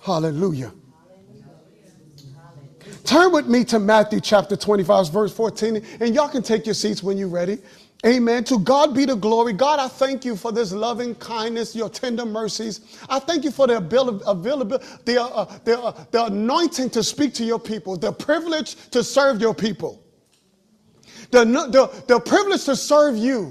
Hallelujah. Turn with me to Matthew chapter 25, verse 14, and y'all can take your seats when you're ready. Amen. To God be the glory. God, I thank you for this loving kindness, your tender mercies. I thank you for the availability, the anointing to speak to your people, the privilege to serve your people, the privilege to serve you.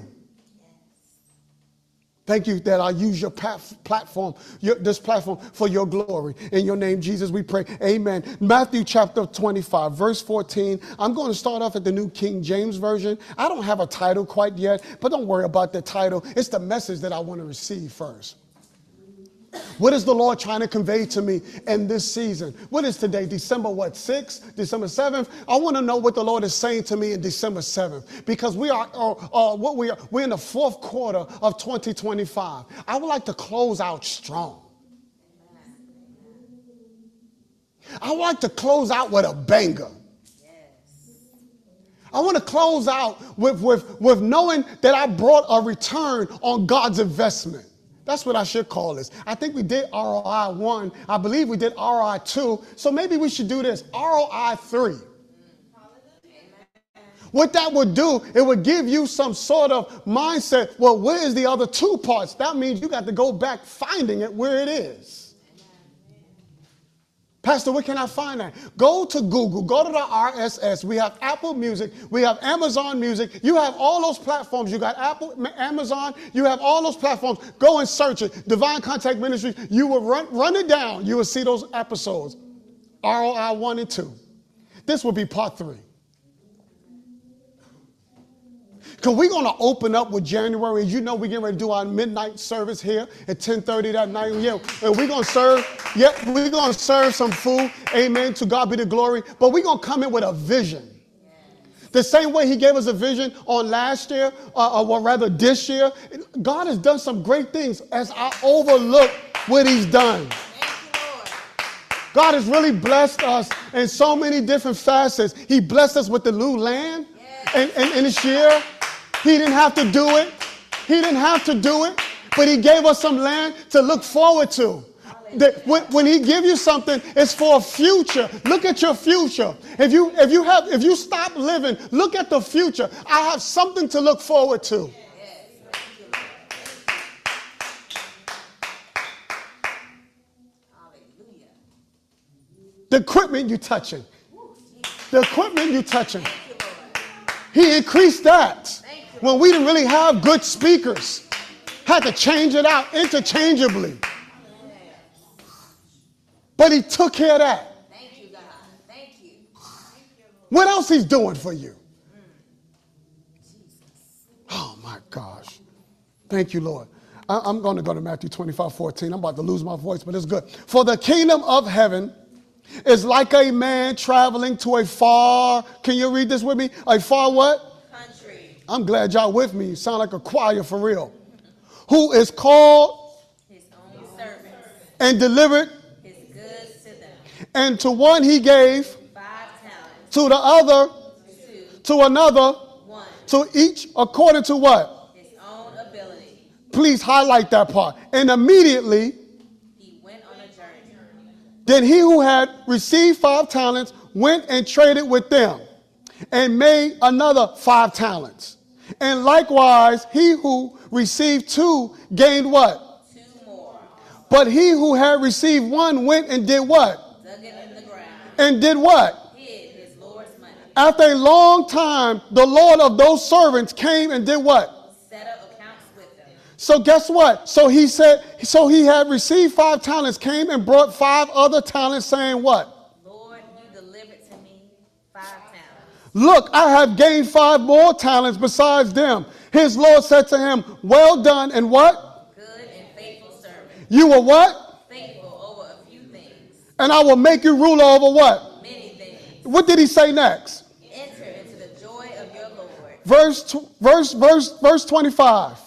Thank you that I use your platform, this platform for your glory. In your name, Jesus, we pray. Amen. Matthew chapter 25, verse 14. I'm going to start off at the New King James Version. I don't have a title quite yet, but don't worry about the title. It's the message that I want to receive first. What is the Lord trying to convey to me in this season? What is today? December 6th? December 7th? I want to know what the Lord is saying to me in December 7th, because we're in the fourth quarter of 2025. I would like to close out strong. I would like to close out with a banger. I want to close out with knowing that I brought a return on God's investment. That's what I should call this. I think we did ROI 1. I believe we did ROI 2. So maybe we should do this, ROI 3. What that would do, it would give you some sort of mindset. Well, where is the other 2 parts? That means you got to go back finding it where it is. Pastor, where can I find that? Go to Google, go to the RSS. We have Apple Music. We have Amazon Music. You have all those platforms. You got Apple, Amazon. You have all those platforms. Go and search it. Divine Contact Ministry. You will run it down. You will see those episodes. ROI 1 and 2. This will be part 3. Because we're going to open up with January. As you know, we're getting ready to do our midnight service here at 10:30 that night. Yeah, and we're going to serve. Yeah, we're going to serve some food. Amen. To God be the glory. But we're going to come in with a vision. The same way he gave us a vision on last year, or rather this year. God has done some great things as I overlook what he's done. God has really blessed us in so many different facets. He blessed us with the new land. And this year, he didn't have to do it. He didn't have to do it, but he gave us some land to look forward to. When he gives you something, it's for a future. Look at your future. If you stop living, look at the future. I have something to look forward to. The equipment you're touching. The equipment you're touching. He increased that. When we didn't really have good speakers, had to change it out interchangeably. But he took care of that. Thank you, God. Thank you. What else he's doing for you? Oh my gosh. Thank you, Lord. I'm going to go to Matthew 25:14. I'm about to lose my voice, but it's good. For the kingdom of heaven is like a man traveling to a far, can you read this with me? A far what? Country. I'm glad y'all with me. You sound like a choir for real. Who is called his own servants and delivered his goods to them. And to one he gave 5 talents. To the other 2. To another 1. To each according to what? His own ability. Please highlight that part. And immediately he went on a journey. Then he who had received 5 talents went and traded with them and made another 5 talents. And likewise, he who received 2 gained what? 2 more. But he who had received 1 went and did what? Dug it in the ground. And did what? Hid his Lord's money. After a long time, the Lord of those servants came and did what? Set up accounts with them. So guess what? So he had received 5 talents, came and brought 5 other talents, saying what? Lord, you delivered to me 5 talents. Look, I have gained 5 more talents besides them. His Lord said to him, well done, and what? Good and faithful servant. You were what? Faithful over a few things. And I will make you ruler over what? Many things. What did he say next? Enter into the joy of your Lord. Verse 25.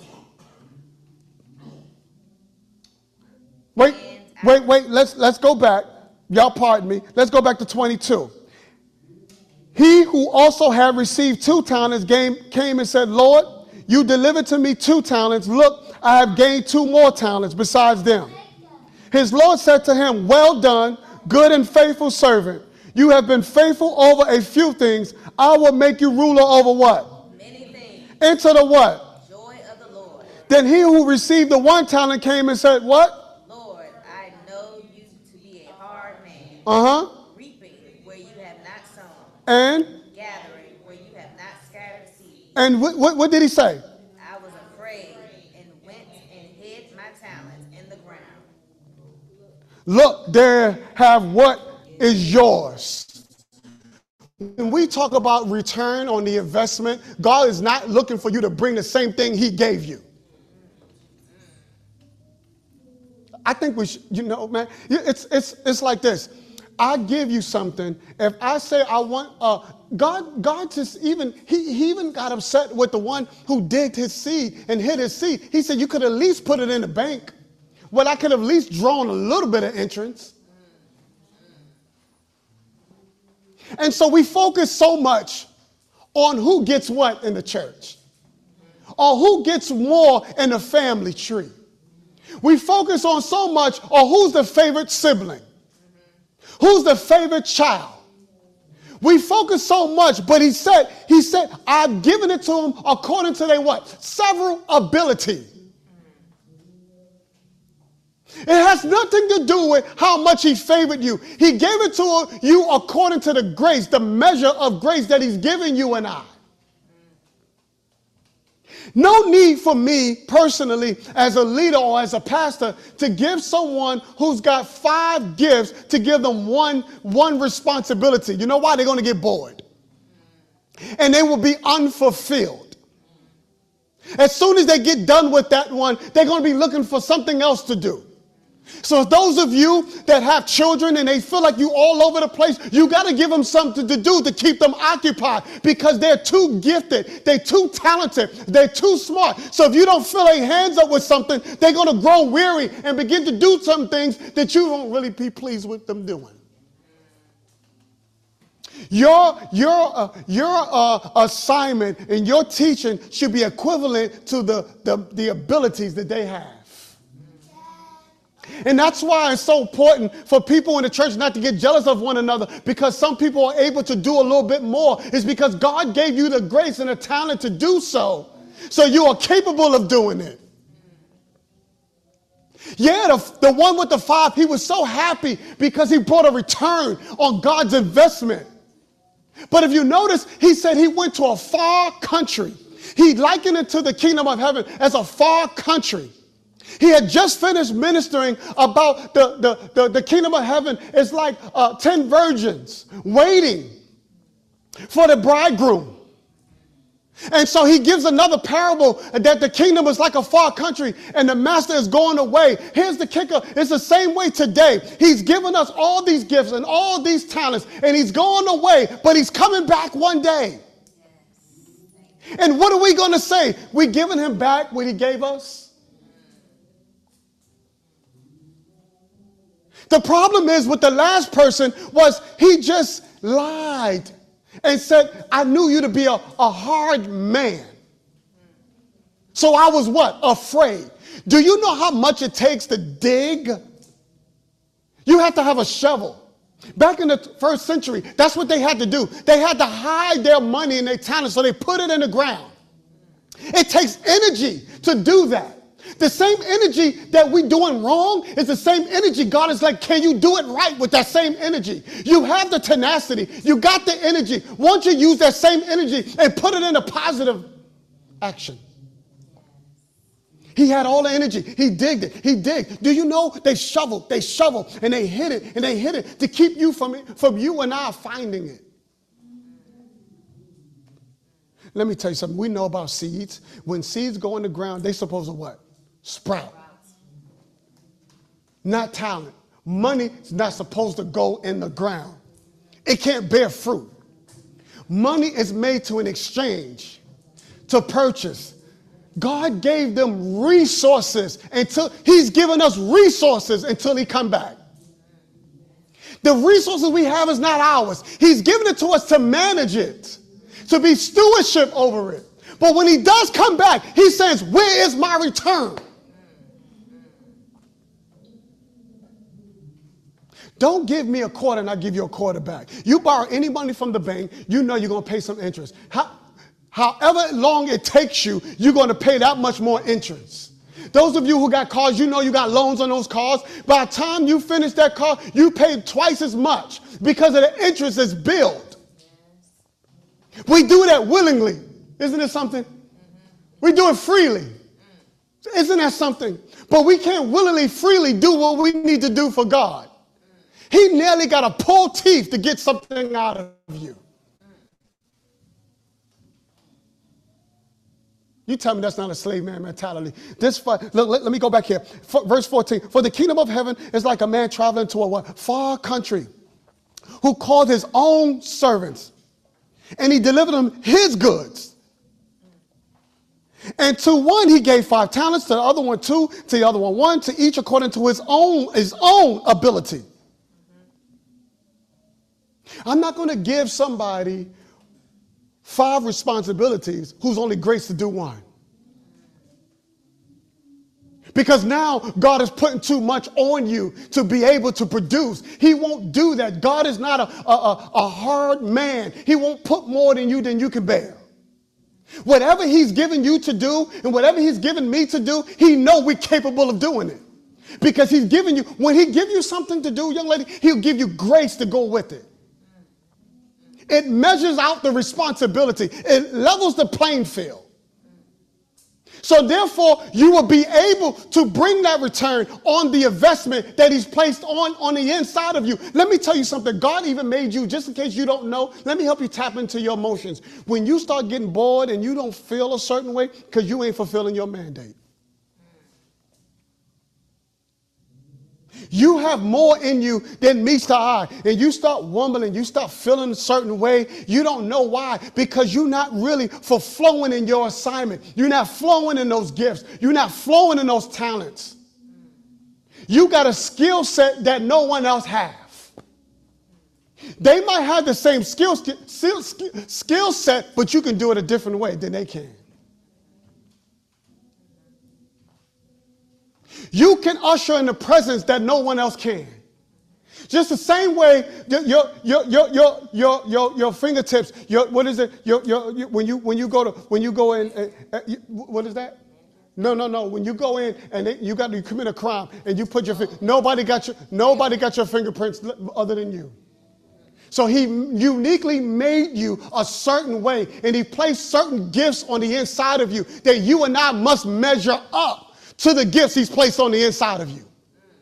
Wait. Let's go back. Y'all pardon me. Let's go back to 22. He who also had received 2 talents came and said, Lord, you delivered to me 2 talents. Look, I have gained 2 more talents besides them. His Lord said to him, well done, good and faithful servant. You have been faithful over a few things. I will make you ruler over what? Many things. Enter the what? Joy of the Lord. Then he who received the 1 talent came and said, what? Lord, I know you to be a hard man. Uh-huh. Reaping where you have not sown. And? Gathering where you have not scattered seed. And what did he say? I was afraid and went and hid my talents in the ground. Look, there have what is yours. When we talk about return on the investment, God is not looking for you to bring the same thing he gave you. I think we should, man, it's like this. I give you something. If I say I want, God just he even got upset with the one who digged his seed and hid his seed. He said, you could at least put it in the bank. Well, I could have at least drawn a little bit of entrance. And so we focus so much on who gets what in the church, or who gets more in the family tree. We focus on so much on who's the favorite sibling, who's the favorite child. We focus so much, but he said, I've given it to them according to their what? Several ability. It has nothing to do with how much he favored you. He gave it to you according to the grace, the measure of grace that he's given you and I. No need for me personally as a leader or as a pastor to give someone who's got 5 gifts to give them one responsibility. You know why? They're going to get bored. And they will be unfulfilled. As soon as they get done with that one, they're going to be looking for something else to do. So those of you that have children and they feel like you all over the place, you got to give them something to do to keep them occupied because they're too gifted, they're too talented, they're too smart. So if you don't fill their hands up with something, they're going to grow weary and begin to do some things that you don't really be pleased with them doing. Your assignment and your teaching should be equivalent to the abilities that they have. And that's why it's so important for people in the church not to get jealous of one another, because some people are able to do a little bit more. It's because God gave you the grace and the talent to do so. So you are capable of doing it. Yeah, the one with the 5, he was so happy because he brought a return on God's investment. But if you notice, he said he went to a far country. He likened it to the kingdom of heaven as a far country. He had just finished ministering about the kingdom of heaven is like 10 virgins waiting for the bridegroom. And so he gives another parable that the kingdom is like a far country and the master is going away. Here's the kicker. It's the same way today. He's given us all these gifts and all these talents and he's going away, but he's coming back one day. And what are we going to say? We're giving him back what he gave us? The problem is with the last person was he just lied and said, I knew you to be a hard man. So I was what? Afraid. Do you know how much it takes to dig? You have to have a shovel. Back in the 1st century, that's what they had to do. They had to hide their money and their talent, so they put it in the ground. It takes energy to do that. The same energy that we're doing wrong is the same energy. God is like, can you do it right with that same energy? You have the tenacity. You got the energy. Won't you use that same energy and put it into positive action? He had all the energy. He digged it. He digged. Do you know they shoveled, and they hid it to keep you from you and I finding it. Let me tell you something. We know about seeds. When seeds go in the ground, they're supposed to what? Sprout. Not talent. Money is not supposed to go in the ground. It can't bear fruit. Money is made to an exchange, to purchase. God gave them resources until he's given us resources until he come back. The resources we have is not ours. He's given it to us to manage it, to be stewardship over it. But when he does come back, he says, where is my return? Don't give me a quarter and I give you a quarter back. You borrow any money from the bank, you know you're going to pay some interest. However long it takes you, you're going to pay that much more interest. Those of you who got cars, you know you got loans on those cars. By the time you finish that car, you paid twice as much because of the interest that's billed. We do that willingly. Isn't it something? We do it freely. Isn't that something? But we can't willingly, freely do what we need to do for God. He nearly got to pull teeth to get something out of you. You tell me that's not a slave man mentality. Look, let me go back here. Verse 14. For the kingdom of heaven is like a man traveling to a far country who called his own servants, and he delivered them his goods. And to one he gave 5 talents, to the other one 2, to the other one 1, to each according to his own ability. I'm not going to give somebody 5 responsibilities who's only graced to do 1. Because now God is putting too much on you to be able to produce. He won't do that. God is not a hard man. He won't put more than you can bear. Whatever he's given you to do and whatever he's given me to do, he knows we're capable of doing it. Because he's given you, when he gives you something to do, young lady, he'll give you grace to go with it. It measures out the responsibility. It levels the playing field. So therefore, you will be able to bring that return on the investment that he's placed on the inside of you. Let me tell you something. God even made you, just in case you don't know, let me help you tap into your emotions. When you start getting bored and you don't feel a certain way, because you ain't fulfilling your mandate. You have more in you than meets the eye. And you start wumbling, you start feeling a certain way. You don't know why. Because you're not really flowing in your assignment. You're not flowing in those gifts. You're not flowing in those talents. You got a skill set that no one else has. They might have the same skill set, but you can do it a different way than they can. You can usher in the presence that no one else can. Just the same way your fingertips, what is it? When you go in, what is that? No. When you go in and you commit a crime and you put your nobody got your fingerprints other than you. So he uniquely made you a certain way, and he placed certain gifts on the inside of you that you and I must measure up to the gifts he's placed on the inside of you.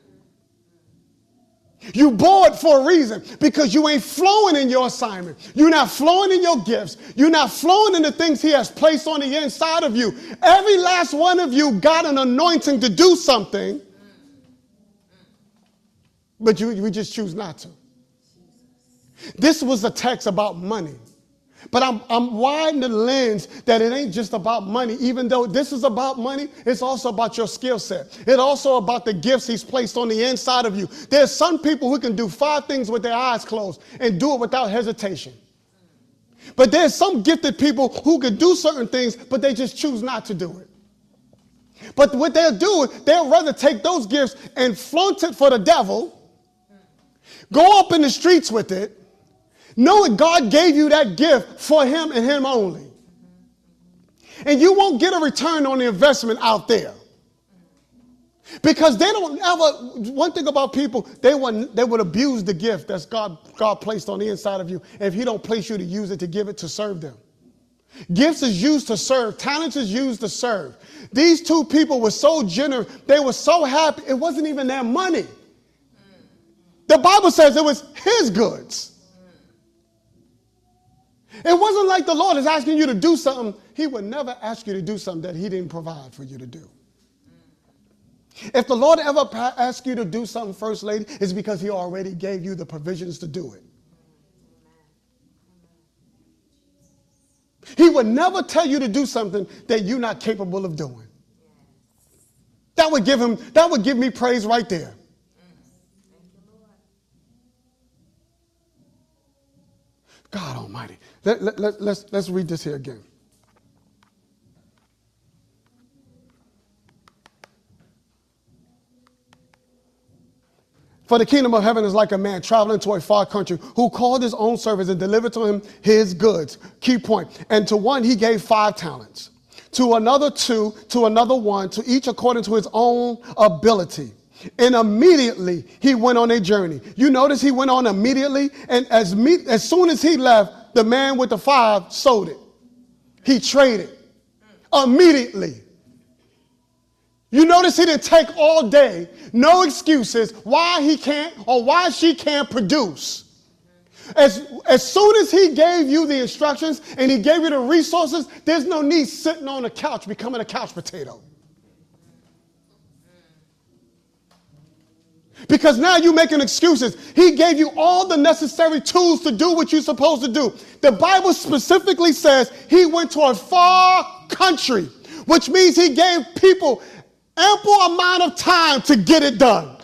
You bored for a reason, because you ain't flowing in your assignment. You're not flowing in your gifts. You're not flowing in the things he has placed on the inside of you. Every last one of you got an anointing to do something, but we just choose not to. This was a text about money. But I'm widening the lens that it ain't just about money. Even though this is about money, it's also about your skill set. It's also about the gifts he's placed on the inside of you. There's some people who can do 5 things with their eyes closed and do it without hesitation. But there's some gifted people who can do certain things, but they just choose not to do it. But what they'll do is they'll rather take those gifts and flaunt it for the devil, go up in the streets with it, knowing God gave you that gift for him and him only. And you won't get a return on the investment out there. Because they don't ever, one thing about people, they would abuse the gift that's God placed on the inside of you if he don't place you to use it to give it to serve them. Gifts is used to serve. Talents is used to serve. These 2 people were so generous. They were so happy. It wasn't even their money. The Bible says it was his goods. It wasn't like the Lord is asking you to do something. He would never ask you to do something that he didn't provide for you to do. If the Lord ever asks you to do something, First Lady, it's because he already gave you the provisions to do it. He would never tell you to do something that you're not capable of doing. That would give me praise right there. God Almighty. Let's read this here again. For the kingdom of heaven is like a man traveling to a far country who called his own servants and delivered to him his goods. Key point. And to one he gave 5 talents, to another 2, to another 1, to each according to his own ability. And immediately he went on a journey. You notice he went on immediately, and as soon as he left, the man with the 5 sold it. He traded immediately. You notice he didn't take all day, no excuses why he can't or why she can't produce. As soon as he gave you the instructions and he gave you the resources, there's no need sitting on the couch becoming a couch potato. Because now you're making excuses. He gave you all the necessary tools to do what you're supposed to do. The Bible specifically says he went to a far country, which means he gave people ample amount of time to get it done.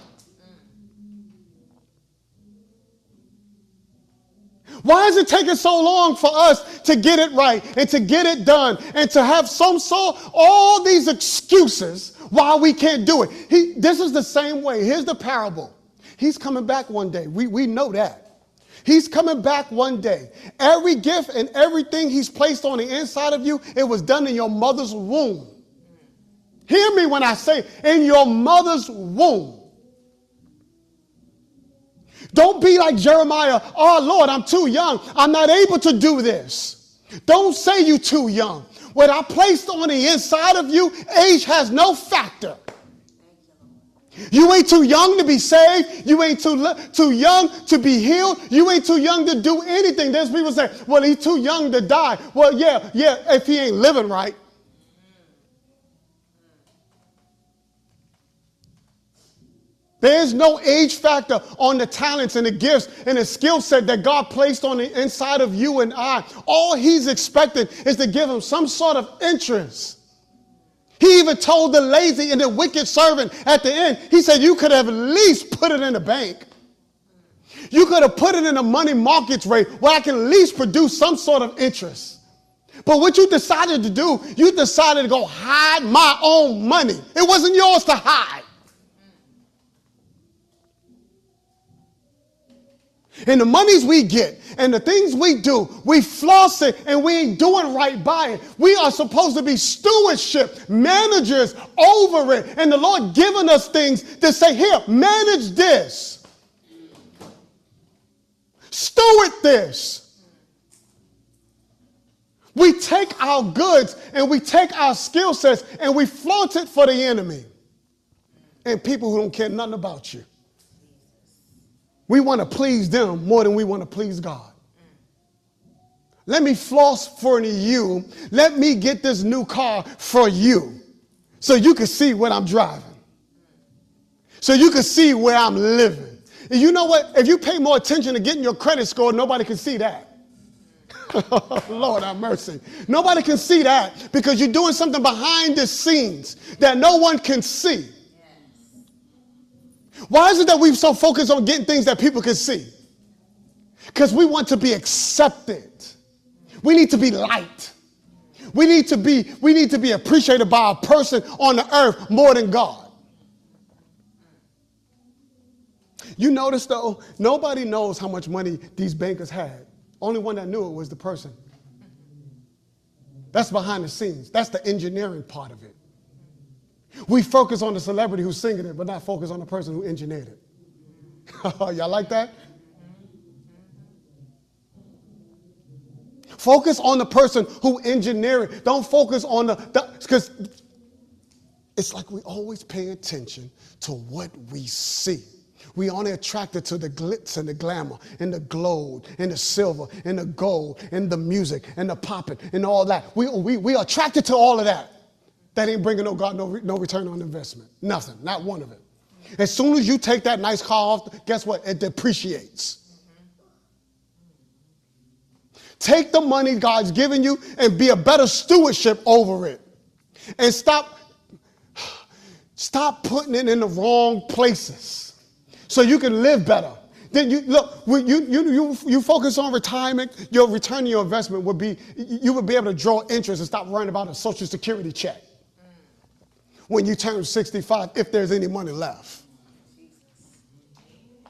Why is it taking so long for us to get it right and to get it done and to have all these excuses why we can't do it? This is the same way. Here's the parable. He's coming back one day. We know that. He's coming back one day. Every gift and everything he's placed on the inside of you, it was done in your mother's womb. Hear me when I say in your mother's womb. Don't be like Jeremiah. Oh, Lord, I'm too young. I'm not able to do this. Don't say you're too young. What I placed on the inside of you, age has no factor. You ain't too young to be saved. You ain't too young to be healed. You ain't too young to do anything. There's people say, well, he's too young to die. Well, yeah, if he ain't living right. There's no age factor on the talents and the gifts and the skill set that God placed on the inside of you and I. All he's expecting is to give him some sort of interest. He even told the lazy and the wicked servant at the end, he said, you could have at least put it in the bank. You could have put it in a money markets rate where I can at least produce some sort of interest. But what you decided to do, you decided to go hide my own money. It wasn't yours to hide. And the monies we get and the things we do, we floss it and we ain't doing right by it. We are supposed to be stewardship managers over it. And the Lord giving us things to say, here, manage this. Steward this. We take our goods and we take our skill sets and we flaunt it for the enemy and people who don't care nothing about you. We want to please them more than we want to please God. Let me floss for you. Let me get this new car for you so you can see what I'm driving. So you can see where I'm living. And you know what? If you pay more attention to getting your credit score, nobody can see that. Lord have mercy. Nobody can see that because you're doing something behind the scenes that no one can see. Why is it that we're so focused on getting things that people can see? Because we want to be accepted. We need to be liked. We need to be appreciated by a person on the earth more than God. You notice though, nobody knows how much money these bankers had. Only one that knew it was the person. That's behind the scenes. That's the engineering part of it. We focus on the celebrity who's singing it, but not focus on the person who engineered it. Y'all like that? Focus on the person who engineered it. Don't focus on because it's like we always pay attention to what we see. We only attracted to the glitz and the glamour and the glow and the silver and the gold and the music and the popping and all that. We are attracted to all of that. That ain't bringing no return on investment. Nothing. Not one of it. As soon as you take that nice car off, guess what? It depreciates. Take the money God's given you and be a better stewardship over it. And stop putting it in the wrong places so you can live better. Then you focus on retirement, your return on your investment would be, you would be able to draw interest and stop worrying about a Social Security check when you turn 65, if there's any money left.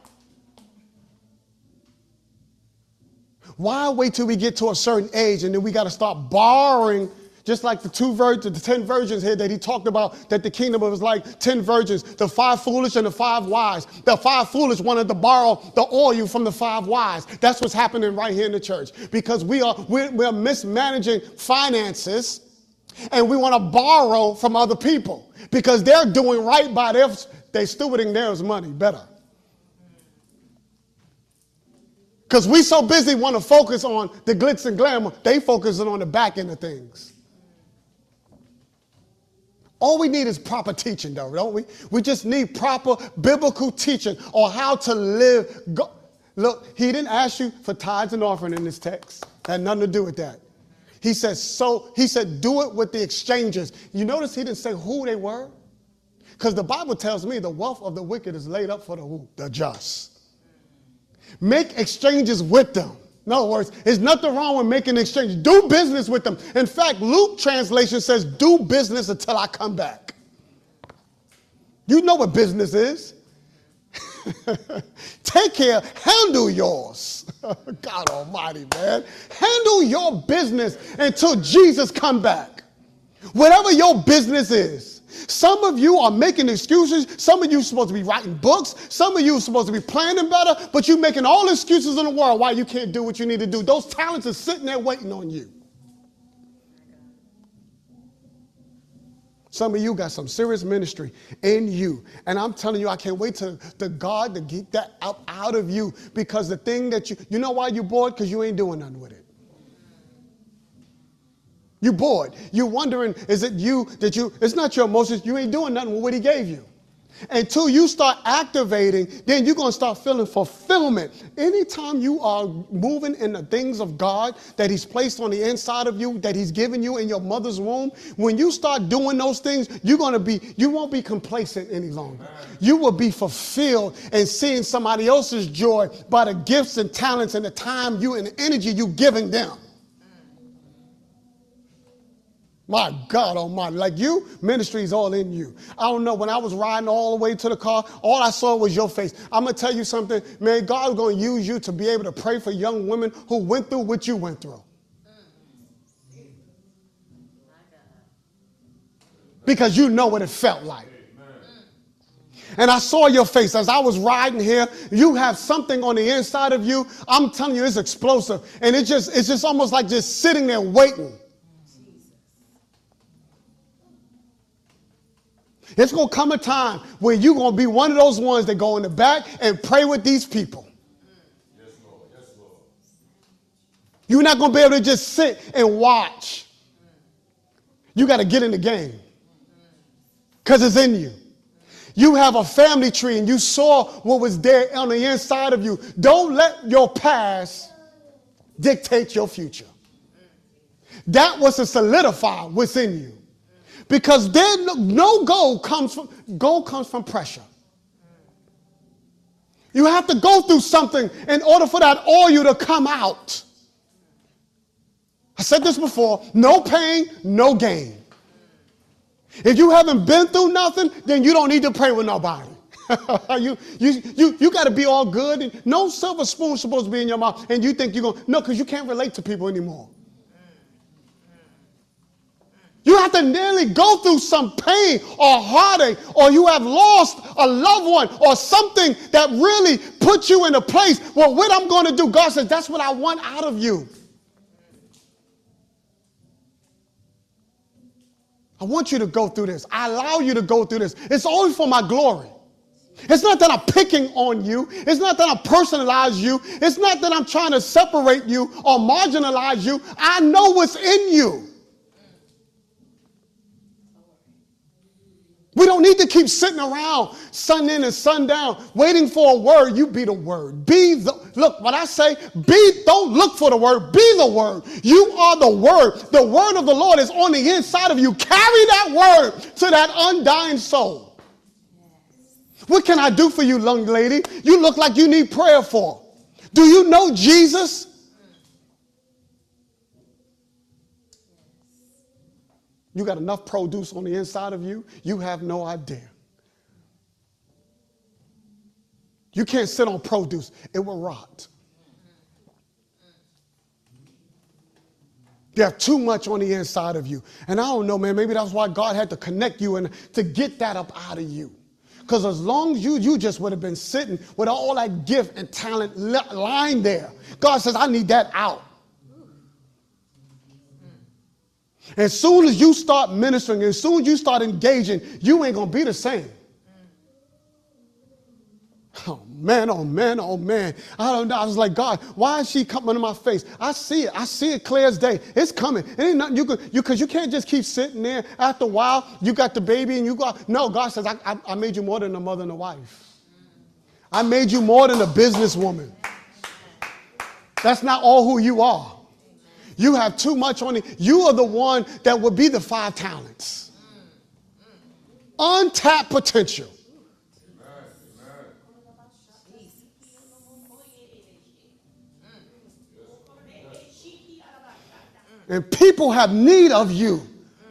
Why wait till we get to a certain age and then we got to start borrowing, just like the 10 virgins here that he talked about, that the kingdom was like 10 virgins, the 5 foolish and the 5 wise. The 5 foolish wanted to borrow the oil from the 5 wise. That's what's happening right here in the church, because we're mismanaging finances and we want to borrow from other people because they're doing right by they're stewarding theirs money better. Because we so busy want to focus on the glitz and glamour, they focusing on the back end of things. All we need is proper teaching, though, don't we? We just need proper biblical teaching on how to live. Look, he didn't ask you for tithes and offering in this text. Had nothing to do with that. He said, do it with the exchangers. You notice he didn't say who they were? Because the Bible tells me the wealth of the wicked is laid up for the who? The just. Make exchanges with them. In other words, there's nothing wrong with making exchanges. Do business with them. In fact, Luke translation says, do business until I come back. You know what business is. Take care. Handle yours. God almighty, man. Handle your business until Jesus come back. Whatever your business is. Some of you are making excuses. Some of you are supposed to be writing books. Some of you are supposed to be planning better, but you're making all the excuses in the world why you can't do what you need to do. Those talents are sitting there waiting on you. Some of you got some serious ministry in you. And I'm telling you, I can't wait to God to get that out of you, because the thing that you know why you're bored? Because you ain't doing nothing with it. You're bored. You're wondering, is it you that it's not your emotions. You ain't doing nothing with what he gave you. Until you start activating, then you're going to start feeling fulfillment. Anytime you are moving in the things of God that he's placed on the inside of you, that he's given you in your mother's womb, when you start doing those things, you won't be complacent any longer. You will be fulfilled and seeing somebody else's joy by the gifts and talents and the time and the energy you giving them. My God almighty, like you, ministry is all in you. I don't know, when I was riding all the way to the car, all I saw was your face. I'm going to tell you something, man, God's going to use you to be able to pray for young women who went through what you went through. Because you know what it felt like. And I saw your face as I was riding here. You have something on the inside of you. I'm telling you, it's explosive. And it's just almost like just sitting there waiting. It's going to come a time where you're going to be one of those ones that go in the back and pray with these people. Yes, Lord. Yes, Lord. You're not going to be able to just sit and watch. You got to get in the game because it's in you. You have a family tree and you saw what was there on the inside of you. Don't let your past dictate your future. That was to solidify what's in you. Because then no gold comes from pressure. You have to go through something in order for that oil to come out. I said this before, no pain, no gain. If you haven't been through nothing, then you don't need to pray with nobody. You got to be all good. And no silver spoon is supposed to be in your mouth. And you think you're going to, no, because you can't relate to people anymore. You have to nearly go through some pain or heartache, or you have lost a loved one or something that really puts you in a place where what I'm going to do, God says, that's what I want out of you. I want you to go through this. I allow you to go through this. It's only for my glory. It's not that I'm picking on you. It's not that I personalize you. It's not that I'm trying to separate you or marginalize you. I know what's in you. We don't need to keep sitting around sun in and sun down waiting for a word. You be the word. Look, when I say don't look for the word, be the word. You are the word. The word of the Lord is on the inside of you. Carry that word to that undying soul. What can I do for you, young lady? You look like you need prayer for. Do you know Jesus? You got enough produce on the inside of you, you have no idea. You can't sit on produce. It will rot. You have too much on the inside of you. And I don't know, man, maybe that's why God had to connect you and to get that up out of you. Because as long as you just would have been sitting with all that gift and talent lying there, God says, I need that out. As soon as you start ministering, as soon as you start engaging, you ain't going to be the same. Oh, man, oh, man, oh, man. I don't know. I was like, God, why is she coming to my face? I see it. I see it clear as day. It's coming. It ain't nothing because you can't just keep sitting there. After a while, you got the baby and you go. No, God says, I made you more than a mother and a wife. I made you more than a businesswoman. That's not all who you are. You have too much on it. You are the one that would be the 5 talents. Untapped potential. And people have need of you.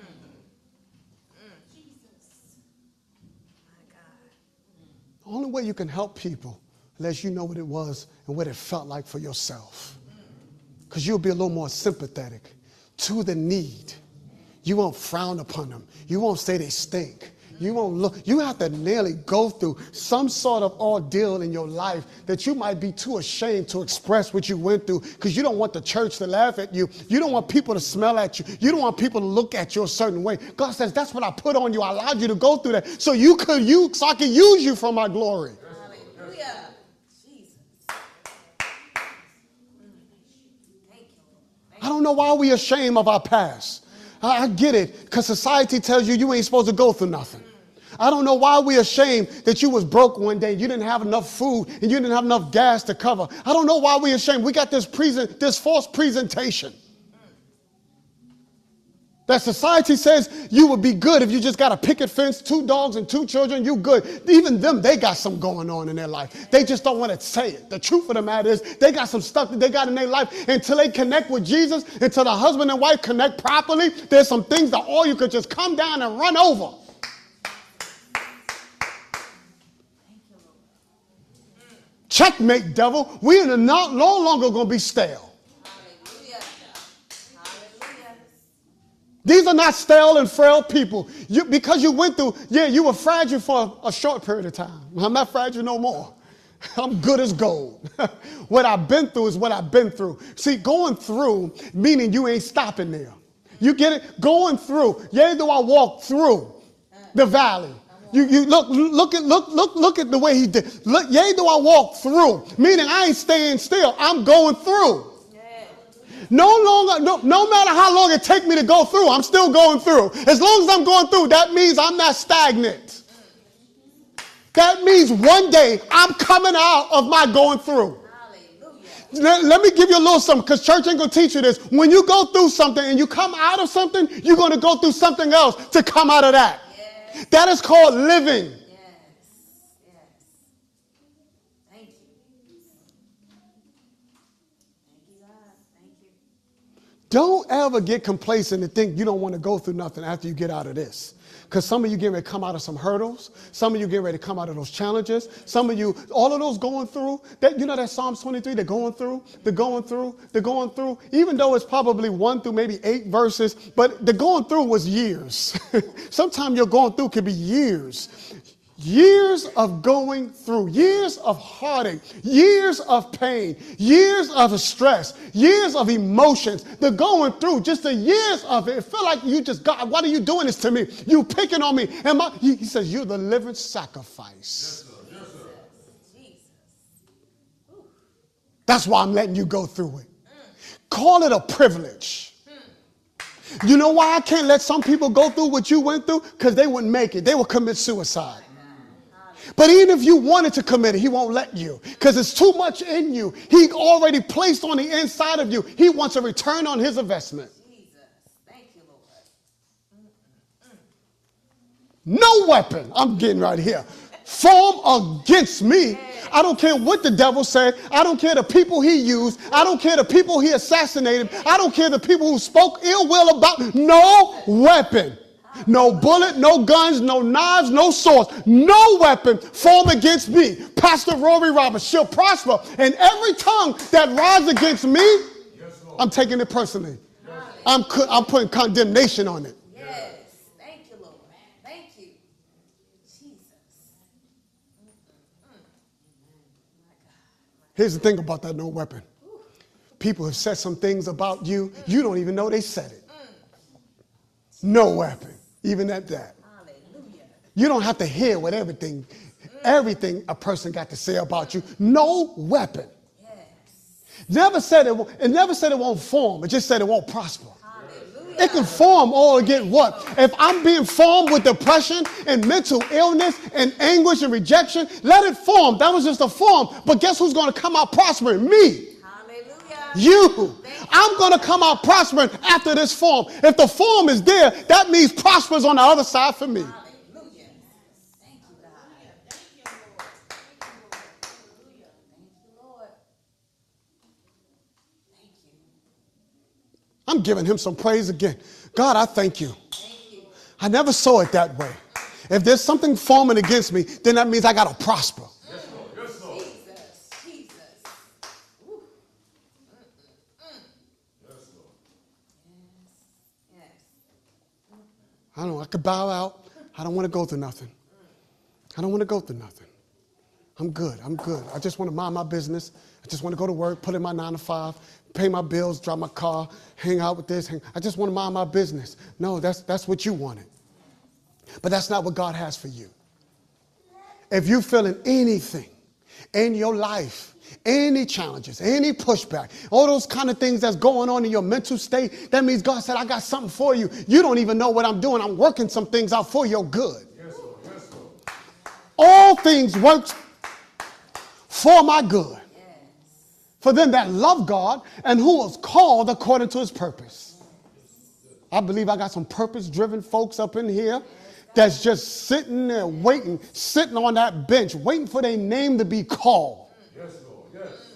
The only way you can help people unless you know what it was and what it felt like for yourself. Because you'll be a little more sympathetic to the need. You won't frown upon them. You won't say they stink. You won't look. You have to nearly go through some sort of ordeal in your life that you might be too ashamed to express what you went through because you don't want the church to laugh at you. You don't want people to smell at you. You don't want people to look at you a certain way. God says, that's what I put on you. I allowed you to go through that so so I can use you for my glory. Hallelujah. Jesus. I don't know why we're ashamed of our past. I get it, because society tells you ain't supposed to go through nothing. I don't know why we're ashamed that you was broke one day, you didn't have enough food, and you didn't have enough gas to cover. I don't know why we're ashamed. We got this false presentation that society says you would be good if you just got a picket fence, 2 dogs, and 2 children, you good. Even them, they got something going on in their life. They just don't want to say it. The truth of the matter is they got some stuff that they got in their life. Until they connect with Jesus, until the husband and wife connect properly, there's some things that all you could just come down and run over. Checkmate, devil. We are no longer going to be stale. Hallelujah. Hallelujah. These are not stale and frail people. Because you went through, you were fragile for a short period of time. I'm not fragile no more. I'm good as gold. What I've been through is what I've been through. See, going through, meaning you ain't stopping there. You get it? Going through. Yea, though I walk through the valley. You look at the way he did. Look, yea, though I walk through, meaning I ain't staying still. I'm going through. No matter how long it take me to go through, I'm still going through. As long as I'm going through, that means I'm not stagnant. That means one day I'm coming out of my going through. Let me give you a little something, because church ain't going to teach you this. When you go through something and you come out of something, you're going to go through something else to come out of that. Yes. That is called living. Yes. Yes. Thank you. Thank you, God. Thank you. Don't ever get complacent and think you don't want to go through nothing after you get out of this. Because some of you getting ready to come out of some hurdles. Some of you getting ready to come out of those challenges. Some of you, all of those going through, that, you know that Psalms 23, they're going through. Even though it's probably 1 through maybe 8 verses, but the going through was years. Sometimes your going through could be years. Years of going through, years of heartache, years of pain, years of stress, years of emotions. The going through, just the years of it. It feel like you just, God, what are you doing this to me? You picking on me. He says, you're the living sacrifice. Yes, sir. Yes, sir. Jesus. That's why I'm letting you go through it. Call it a privilege. You know why I can't let some people go through what you went through? Because they wouldn't make it. They would commit suicide. But even if you wanted to commit it, he won't let you because it's too much in you. He already placed on the inside of you. He wants a return on his investment. Jesus. Thank you, Lord. No weapon, I'm getting right here, form against me. I don't care what the devil said. I don't care the people he used. I don't care the people he assassinated. I don't care the people who spoke ill will about. No weapon. No bullet, no guns, no knives, no swords, no weapon formed against me. Pastor Rory Roberts shall prosper. And every tongue that rises against me, I'm taking it personally. I'm putting condemnation on it. Yes. Thank you, Lord. Thank you. Jesus. Here's the thing about that no weapon. People have said some things about you. You don't even know they said it. No weapon. Even at that. Hallelujah. You don't have to hear what everything a person got to say about you. No weapon. Yes. Never said it never said it won't form. It just said it won't prosper. Hallelujah. It can form or get what? If I'm being formed with depression and mental illness and anguish and rejection, let it form. That was just a form. But guess who's going to come out prospering? Me. Hallelujah. You. I'm going to come out prospering after this form. If the form is there, that means prosper's on the other side for me. Hallelujah. Thank you, God. Thank you, Lord. Thank you. I'm giving him some praise again. God, I thank you. Thank you. I never saw it that way. If there's something forming against me, then that means I got to prosper. Yes, Lord. Yes, Lord. Jesus. Jesus. Woo. Yes, Lord. Yes. I don't know. I could bow out. I don't want to go through nothing. I don't want to go through nothing. I'm good. I'm good. I just want to mind my business. I just want to go to work, put in my 9 to 5, pay my bills, drive my car, hang out with this. I just want to mind my business. No, that's what you wanted. But that's not what God has for you. If you're feeling anything in your life, any challenges, any pushback, all those kind of things that's going on in your mental state, that means God said, I got something for you. You don't even know what I'm doing. I'm working some things out for your good. Yes, Lord. Yes, Lord. All things work for my good. For them that love God and who was called according to his purpose. I believe I got some purpose-driven folks up in here that's just sitting there waiting, sitting on that bench, waiting for their name to be called. Yes, Lord. Yes.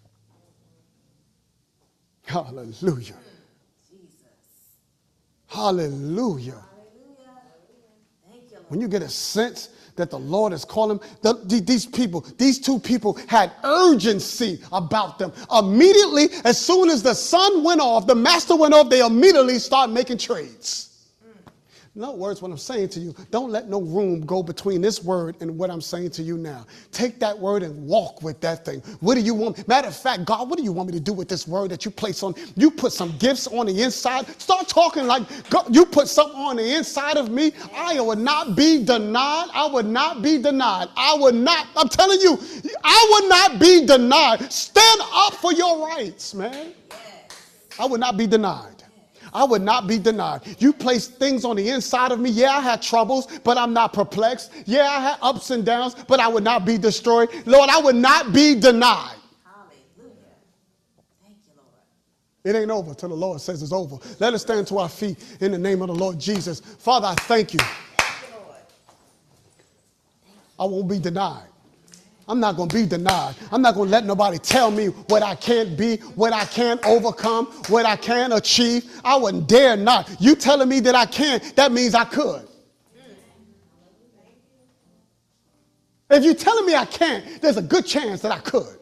Hallelujah. Jesus. Hallelujah. Hallelujah. Thank you, Lord. When you get a sense that the Lord is calling, these two people had urgency about them. Immediately, as soon as the sun went off, the master went off, they immediately start making trades. In other words, what I'm saying to you, don't let no room go between this word and what I'm saying to you now. Take that word and walk with that thing. What do you want? Matter of fact, God, what do you want me to do with this word that you place on? You put some gifts on the inside. Start talking like God, you put something on the inside of me. I would not be denied. I would not be denied. I would not, I'm telling you, I would not be denied. Stand up for your rights, man. I would not be denied. I would not be denied. You placed things on the inside of me. Yeah, I had troubles, but I'm not perplexed. Yeah, I had ups and downs, but I would not be destroyed. Lord, I would not be denied. Hallelujah. Thank you, Lord. It ain't over till the Lord says it's over. Let us stand to our feet in the name of the Lord Jesus. Father, I thank you. Thank you, Lord. I won't be denied. I'm not going to be denied. I'm not going to let nobody tell me what I can't be, what I can't overcome, what I can't achieve. I wouldn't dare not. You telling me that I can't, that means I could. If you're telling me I can't, there's a good chance that I could.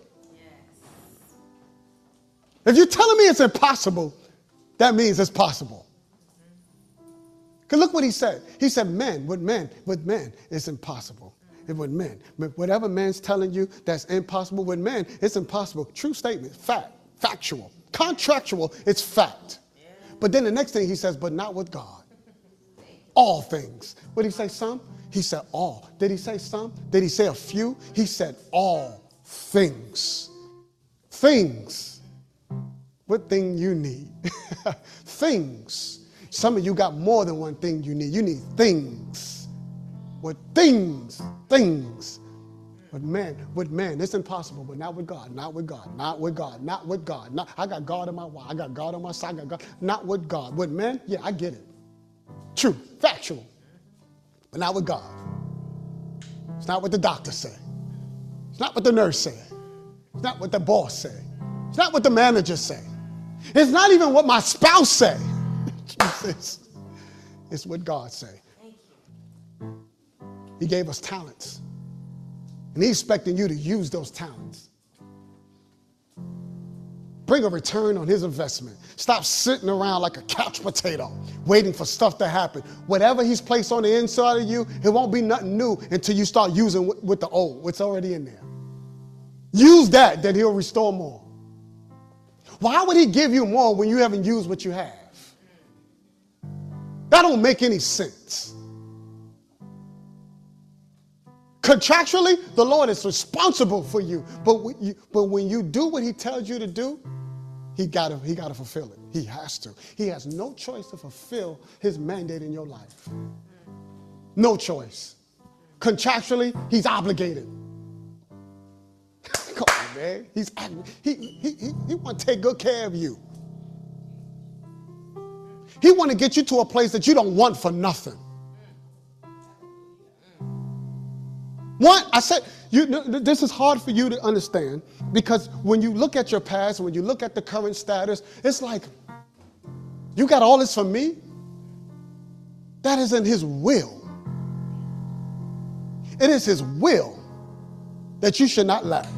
If you're telling me it's impossible, that means it's possible. Because look what he said. He said, with men, it's impossible. And with men, whatever man's telling you that's impossible, with men, it's impossible. True statement, factual. Contractual, it's fact. But then the next thing he says, but not with God. All things. What did he say, some? He said all. Did he say some? Did he say a few? He said all things. Things. What thing you need? Things. Some of you got more than one thing you need. You need things. With things. With men, it's impossible, but not with God, not with God, not with God, not with God. I got God on my wall. I got God on my side. I got God. Not with God. With men, yeah, I get it. True, factual, but not with God. It's not what the doctor said. It's not what the nurse said. It's not what the boss said. It's not what the manager said. It's not even what my spouse said. It's what God said. He gave us talents. And he's expecting you to use those talents. Bring a return on his investment. Stop sitting around like a couch potato, waiting for stuff to happen. Whatever he's placed on the inside of you, it won't be nothing new until you start using with the old, what's already in there. Use that, then he'll restore more. Why would he give you more when you haven't used what you have? That don't make any sense. Contractually, the Lord is responsible for you. But when you do what he tells you to do, he gotta fulfill it. He has to. He has no choice to fulfill his mandate in your life. No choice. Contractually, he's obligated. Come on, man. He want to take good care of you. He want to get you to a place that you don't want for nothing. I said, this is hard for you to understand because when you look at your past, when you look at the current status, it's like, you got all this for me? That isn't his will. It is his will that you should not lack.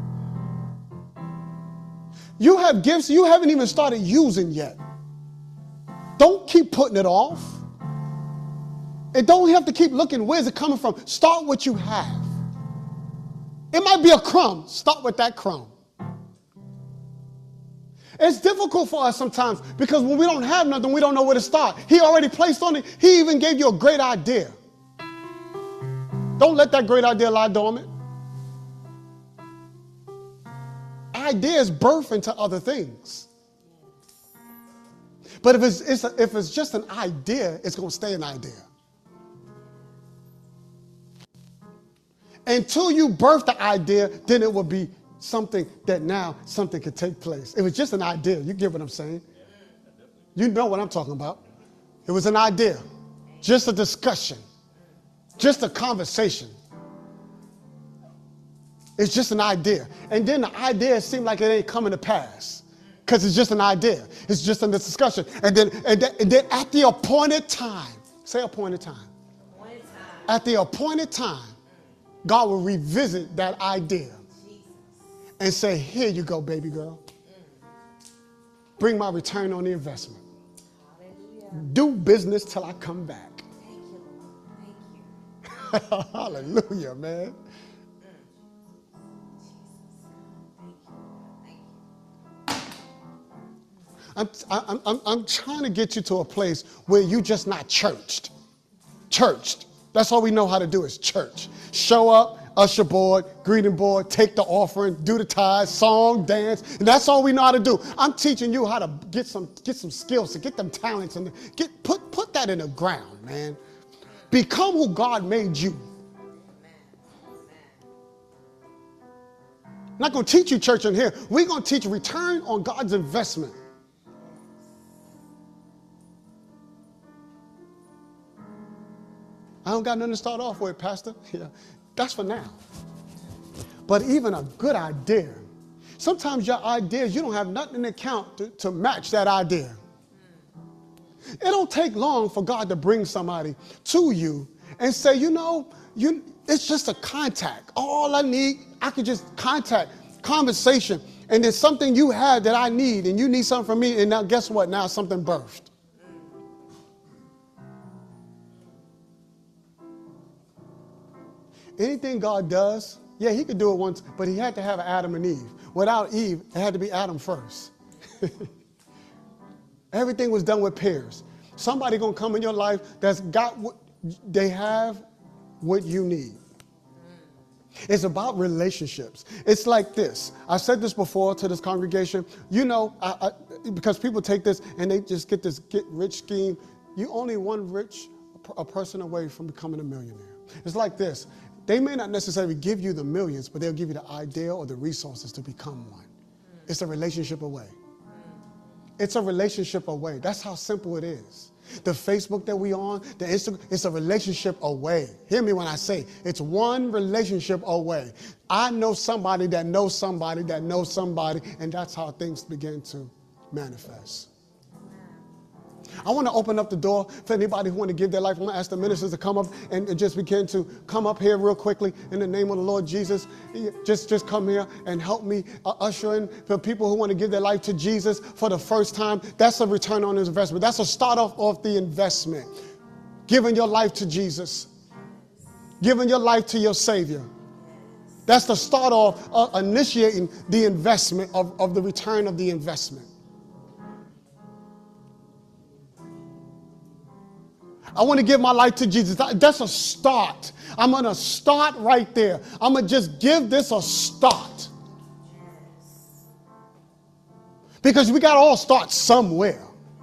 You have gifts you haven't even started using yet. Don't keep putting it off. And don't have to keep looking, where's it coming from? Start what you have. It might be a crumb. Start with that crumb. It's difficult for us sometimes because when we don't have nothing, we don't know where to start. He already placed on it. He even gave you a great idea. Don't let that great idea lie dormant. Ideas birth into other things. But if it's just an idea, it's going to stay an idea. Until you birth the idea, then it will be something that now something could take place. It was just an idea. You get what I'm saying? You know what I'm talking about. It was an idea, just a discussion, just a conversation. It's just an idea. And then the idea seemed like it ain't coming to pass because it's just an idea. It's just a discussion. And then at the appointed time, say appointed time. At the appointed time, God will revisit that idea and say, here you go, baby girl. Bring my return on the investment. Do business till I come back. Thank you. Hallelujah, man. I'm trying to get you to a place where you just not churched. Churched. That's all we know how to do is church. Show up, usher board, greeting board, take the offering, do the tithes, song, dance, and that's all we know how to do. I'm teaching you how to get some skills, to get them talents, and put that in the ground, man. Become who God made you. I'm not going to teach you church in here. We're going to teach return on God's investment. I don't got nothing to start off with, Pastor. Yeah, that's for now. But even a good idea, sometimes your ideas, you don't have nothing in the account to match that idea. It don't take long for God to bring somebody to you and say, it's just a contact. All I need, I could just contact, conversation, and there's something you have that I need, and you need something from me, and now guess what? Now something birthed. Anything God does, yeah, he could do it once, but he had to have Adam and Eve. Without Eve, it had to be Adam first. Everything was done with pairs. Somebody going to come in your life that's got what they have, what you need. It's about relationships. It's like this. I said this before to this congregation. Because people take this and they just get this get-rich scheme. You only one a person away from becoming a millionaire. It's like this. They may not necessarily give you the millions, but they'll give you the idea or the resources to become one. It's a relationship away. It's a relationship away. That's how simple it is. The Facebook that we on, the Instagram, it's a relationship away. Hear me when I say it's one relationship away. I know somebody that knows somebody that knows somebody, and that's how things begin to manifest. I want to open up the door for anybody who want to give their life. I'm going to ask the ministers to come up and just begin to come up here real quickly in the name of the Lord Jesus. Just come here and help me usher in for people who want to give their life to Jesus for the first time. That's a return on investment. That's a start off the investment. Giving your life to Jesus. Giving your life to your Savior. That's the start off initiating the investment of the return of the investment. I want to give my life to Jesus. That's a start. I'm going to start right there. I'm going to just give this a start. Because we got to all start somewhere.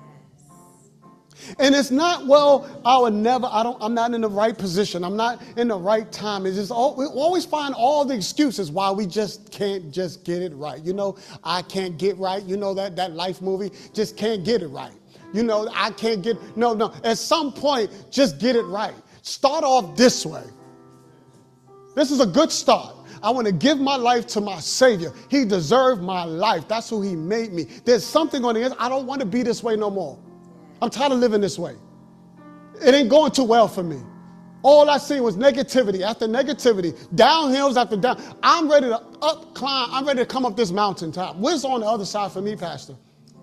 And it's not, well, I'm not in the right position. I'm not in the right time. It's just, we always find all the excuses why we just can't just get it right. You know, I can't get right. You know that Life movie, just can't get it right. You know, I can't get, no. At some point, just get it right. Start off this way. This is a good start. I want to give my life to my Savior. He deserved my life. That's who he made me. There's something on the inside. I don't want to be this way no more. I'm tired of living this way. It ain't going too well for me. All I seen was negativity after negativity, downhills after down. I'm ready to climb. I'm ready to come up this mountaintop. What's on the other side for me, Pastor?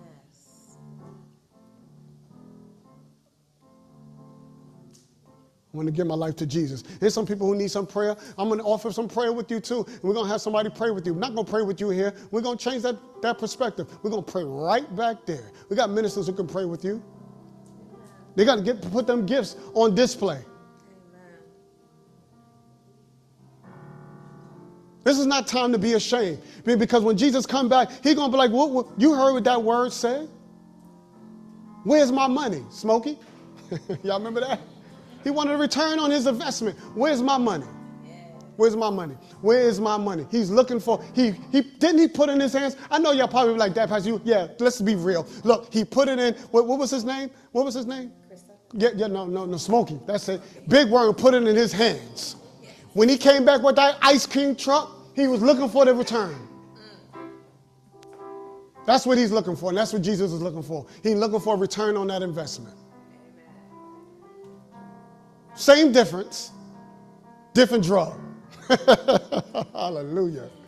I want to give my life to Jesus. There's some people who need some prayer. I'm going to offer some prayer with you too. And we're going to have somebody pray with you. We're not going to pray with you here. We're going to change that perspective. We're going to pray right back there. We got ministers who can pray with you. They got to put them gifts on display. Amen. This is not time to be ashamed. Because when Jesus comes back, he's going to be like, what, you heard what that word said? Where's my money, Smokey? Y'all remember that? He wanted a return on his investment. Where's my money? Where's my money? Where is my money? He's looking for, didn't he put in his hands? I know y'all probably like that, Pastor. Yeah, let's be real. Look, he put it in, what was his name? What was his name? No, Smokey. That's it. Big Worm put it in his hands. When he came back with that ice cream truck, he was looking for the return. That's what he's looking for, and that's what Jesus is looking for. He's looking for a return on that investment. Same difference, different drug. Hallelujah.